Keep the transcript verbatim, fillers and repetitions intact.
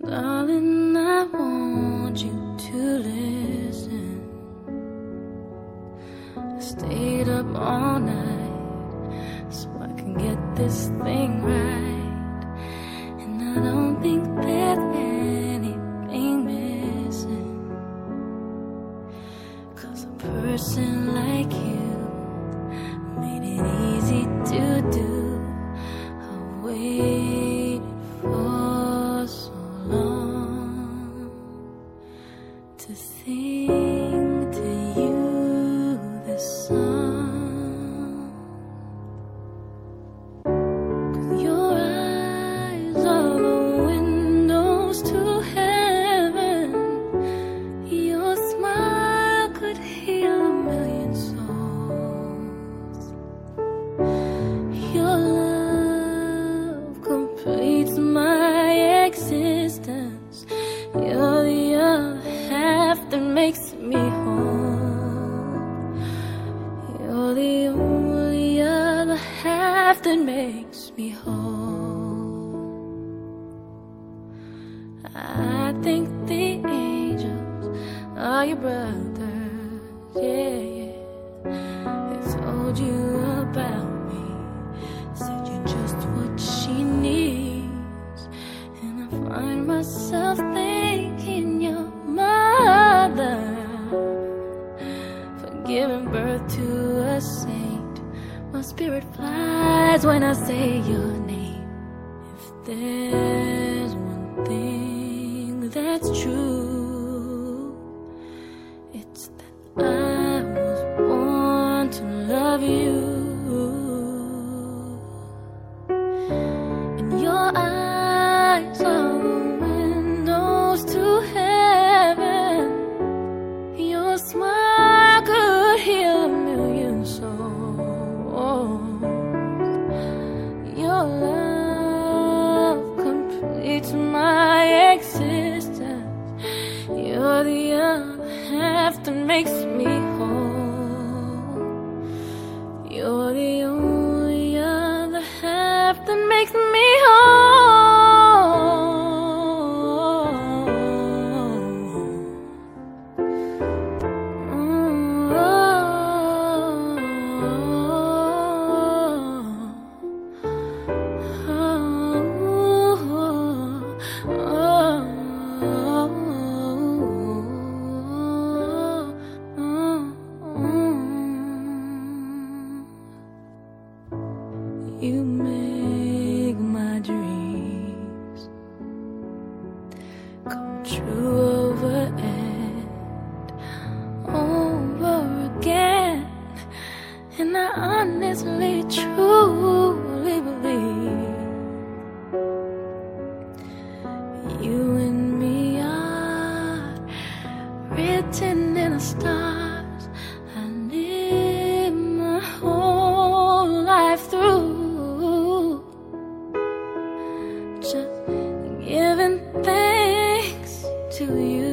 Darling, I want you to listen. I stayed up all night so I can get this thing right. And I don't think there's anything missing, 'cause a person like you made it easy to do. I've waited for so long to sing to you this song. 'Cause your eyes are the windows to heaven. Your smile could heal a million souls. Your love completes my existence. You're the other half that makes me whole. You're the only other half that makes me whole. I think the angels are your brothers, yeah, yeah. They told you about me, said you're just what she needs. And I find myself thinking you're mother for giving birth to a saint. My spirit flies when I say your name. If there's one thing that's true, it's that I was born to love you. And your eyes are the windows to heaven. Your smile could heal a million souls. Your love completes my existence. You're the other half that makes me whole. You're the only other half that makes me whole. You make my dreams come true over and over again. And I honestly, truly believe you and me are written in the stars. I live my whole life through just giving thanks to you.